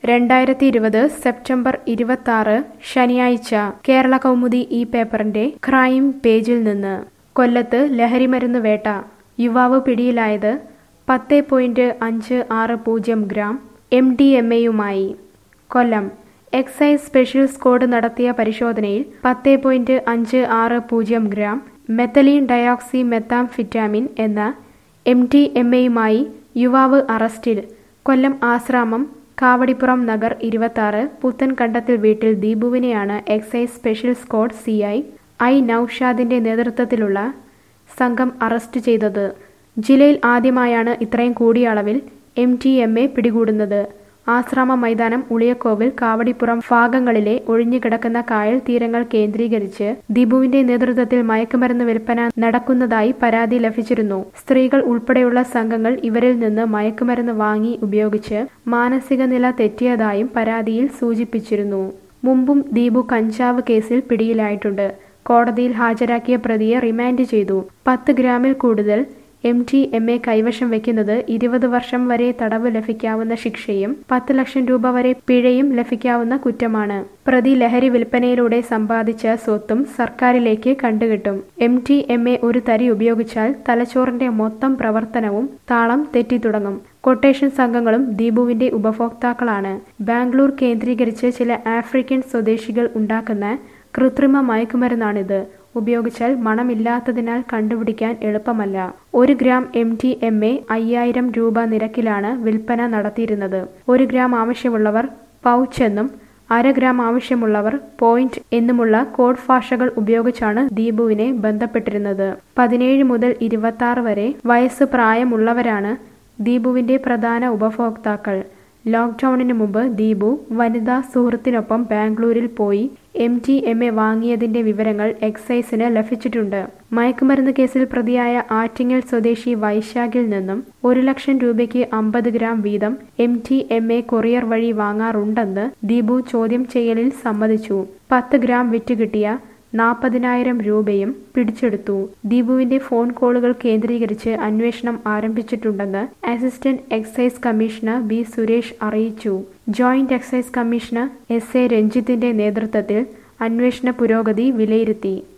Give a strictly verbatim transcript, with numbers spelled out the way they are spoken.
രണ്ടായിരത്തി ഇരുപത് സെപ്റ്റംബർ ഇരുപത്തി ശനിയാഴ്ച കേരള കൗമുദി ഈ പേപ്പറിന്റെ ക്രൈം പേജിൽ നിന്ന് കൊല്ലത്ത് ലഹരിമരുന്ന് വേട്ട യുവാവ് പിടിയിലായത് പത്ത് പോയിന്റ് അഞ്ച് ആറ് പൂജ്യം ഗ്രാം എം ഡി എം എയുമായി. കൊല്ലം എക്സൈസ് സ്പെഷ്യൽ സ്ക്വാഡ് നടത്തിയ പരിശോധനയിൽ പത്ത് പോയിന്റ് അഞ്ച് ആറ് പൂജ്യം ഗ്രാം മെത്തലീൻ ഡയോക്സി മെത്താംഫിറ്റാമിൻ എന്ന എം ഡി എം എയുമായി യുവാവ് അറസ്റ്റിൽ. കൊല്ലം ആശ്രാമം കാവടിപ്പുറം നഗർ ഇരുപത്തി പുത്തൻകണ്ടത്തിൽ വീട്ടിൽ ദീപുവിനെയാണ് excise special squad C I I നൌഷാദിന്റെ നേതൃത്വത്തിലുള്ള സംഘം അറസ്റ്റ് ചെയ്തത്. ജില്ലയിൽ ആദ്യമായാണ് ഇത്രയും കൂടിയ അളവിൽ എം ഡി എം എ പിടികൂടുന്നത്. ആശ്രാമ മൈതാനം, ഉളിയക്കോവിൽ, കാവടിപ്പുറം ഭാഗങ്ങളിലെ ഒഴിഞ്ഞുകിടക്കുന്ന കായൽ തീരങ്ങൾ കേന്ദ്രീകരിച്ച് ദീപുവിന്റെ നേതൃത്വത്തിൽ മയക്കുമരുന്ന് വിൽപ്പന നടക്കുന്നതായി പരാതി ലഭിച്ചിരുന്നു. സ്ത്രീകൾ ഉൾപ്പെടെയുള്ള സംഘങ്ങൾ ഇവരിൽ നിന്ന് മയക്കുമരുന്ന് വാങ്ങി ഉപയോഗിച്ച് മാനസിക നില തെറ്റിയതായും പരാതിയിൽ സൂചിപ്പിച്ചിരുന്നു. മുമ്പും ദീപു കഞ്ചാവ് കേസിൽ പിടിയിലായിട്ടുണ്ട്. കോടതിയിൽ ഹാജരാക്കിയ പ്രതിയെ റിമാൻഡ് ചെയ്തു. പത്ത് ഗ്രാമിൽ കൂടുതൽ എം ഡി എം എ കൈവശം വയ്ക്കുന്നത് ഇരുപത് വർഷം വരെ തടവ് ലഭിക്കാവുന്ന ശിക്ഷയും പത്ത് ലക്ഷം രൂപ വരെ പിഴയും ലഭിക്കാവുന്ന കുറ്റമാണ്. പ്രതി ലഹരി വിൽപ്പനയിലൂടെ സമ്പാദിച്ച സ്വത്തും സർക്കാരിലേക്ക് കണ്ടുകിട്ടും. എം ഡി എം എ ഒരു തരി ഉപയോഗിച്ചാൽ തലച്ചോറിന്റെ മൊത്തം പ്രവർത്തനവും താളം തെറ്റിത്തുടങ്ങും. കൊട്ടേഷൻ സംഘങ്ങളും ദീപുവിന്റെ ഉപഭോക്താക്കളാണ്. ബാംഗ്ലൂർ കേന്ദ്രീകരിച്ച് ചില ആഫ്രിക്കൻ സ്വദേശികൾ ഉണ്ടാക്കുന്ന കൃത്രിമ മയക്കുമരുന്നാണിത്. ഉപയോഗിച്ചാൽ മണമില്ലാത്തതിനാൽ കണ്ടുപിടിക്കാൻ എളുപ്പമല്ല. ഒരു gram M D M A അയ്യായിരം രൂപ നിരക്കിലാണ് വിൽപ്പന നടത്തിയിരുന്നത്. ഒരു ഗ്രാം ആവശ്യമുള്ളവർ പൗച്ച് എന്നും അര ഗ്രാം ആവശ്യമുള്ളവർ പോയിന്റ് എന്നുമുള്ള കോഡ് ഭാഷകൾ ഉപയോഗിച്ചാണ് ദീപുവിനെ ബന്ധപ്പെട്ടിരുന്നത്. പതിനേഴ് മുതൽ ഇരുപത്തി ആറ് വരെ വയസ്സ് പ്രായമുള്ളവരാണ് ദീപുവിന്റെ പ്രധാന ഉപഭോക്താക്കൾ. ലോക്ക്ഡൌണിന് മുമ്പ് ദീപു വനിതാ സുഹൃത്തിനൊപ്പം ബാംഗ്ലൂരിൽ പോയി എം ഡി എം എ വാങ്ങിയതിന്റെ വിവരങ്ങൾ എക്സൈസിന് ലഭിച്ചിട്ടുണ്ട്. മയക്കുമരുന്ന് കേസിൽ പ്രതിയായ ആറ്റിങ്ങൽ സ്വദേശി വൈശാഖിൽ നിന്നും ഒരു ലക്ഷം രൂപയ്ക്ക് അമ്പത് ഗ്രാം വീതം M D M A courier വഴി വാങ്ങാറുണ്ടെന്ന് ദീപു ചോദ്യം ചെയ്യലിൽ സമ്മതിച്ചു. പത്ത് ഗ്രാം വിറ്റ് കിട്ടിയ നാൽപ്പതിനായിരം രൂപയും പിടിച്ചെടുത്തു. ദീപുവിന്റെ ഫോൺ കോളുകൾ കേന്ദ്രീകരിച്ച് അന്വേഷണം ആരംഭിച്ചിട്ടുണ്ടെന്ന് assistant excise commissioner B Suresh അറിയിച്ചു. Joint excise commissioner S A രഞ്ജിത്തിന്റെ നേതൃത്വത്തിൽ അന്വേഷണ പുരോഗതി വിലയിരുത്തി.